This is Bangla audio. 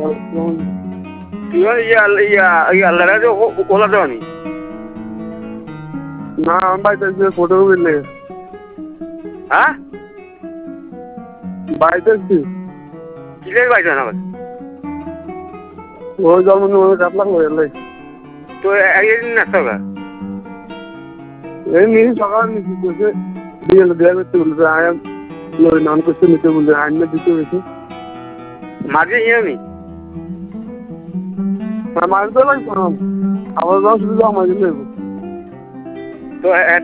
ওলা দেওয়ানি না আমি বাড়িতে এসে ফটো উঠলে হ্যাঁ বাড়িতে এসছি কিসের বাইক না ওই জন্ম কাটলাম এলে তো একদিন নাচতে হবে এই নিয়ে সকাল নিচ্ছি করছে দিয়ে দেওয়া করতে বলছে আয়াম নাম করতে নিতে বলছে আইন দিতে হয়েছে মাঝে ইয়ে নি মাছ তো লাগতো আবার যখন শুধু আমার দিলে তো